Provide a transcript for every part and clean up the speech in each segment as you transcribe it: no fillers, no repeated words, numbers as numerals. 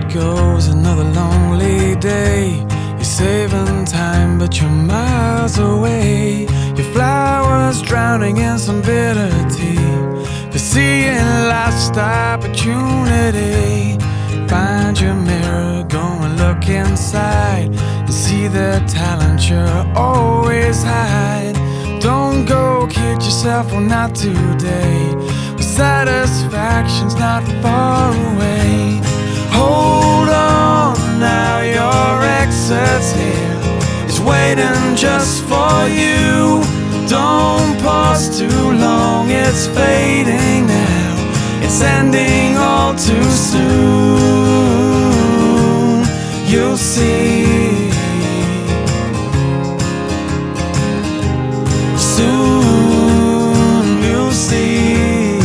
it goes, another lonely day. You're saving time, but you're miles away. Your flowers drowning in some bitter tea. For seeing lost opportunity. Find your mirror, go and look inside, and see the talent you're always hide. Don't go kid yourself, well not today. Satisfaction's not far away. Hold on now, your exit's here. It's waiting just for you. Don't pause too long, it's fading now. It's ending all too soon. You'll see. Soon you'll see.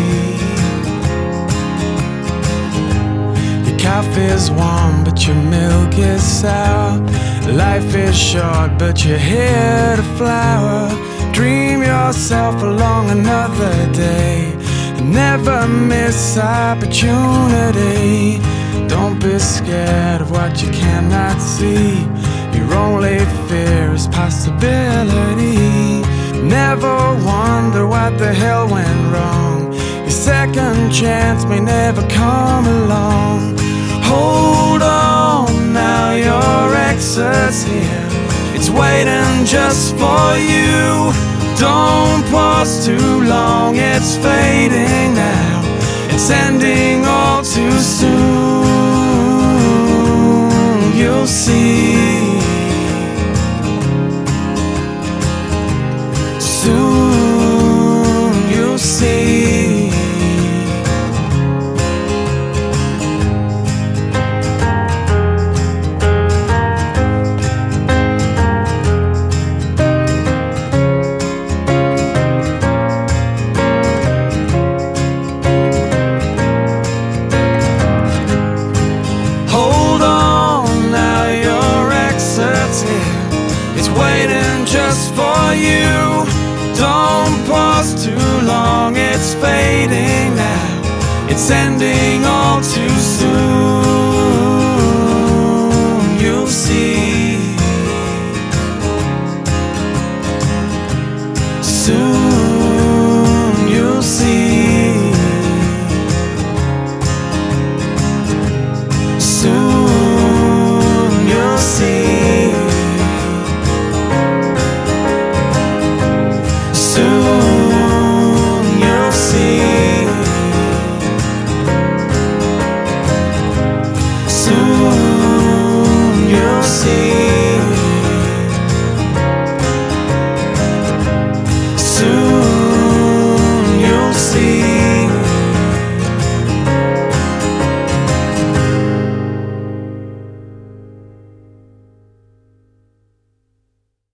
Coffee's warm, but your milk is sour. Life is short, but you're here to flower. Dream yourself along another day. Never miss opportunity. Don't be scared of what you cannot see. Your only fear is possibility. Never wonder what the hell went wrong. Your second chance may never come along. Hold on now, your exit's here. It's waiting just for you. Don't pause too long, it's fading now. It's ending all too soon. You'll see. Soon you'll see. It's waiting just for you. Don't pause too long, it's fading now. It's ending all too soon. You'll see. Soon you'll see. Soon you'll see. Soon you'll see. Soon you'll see.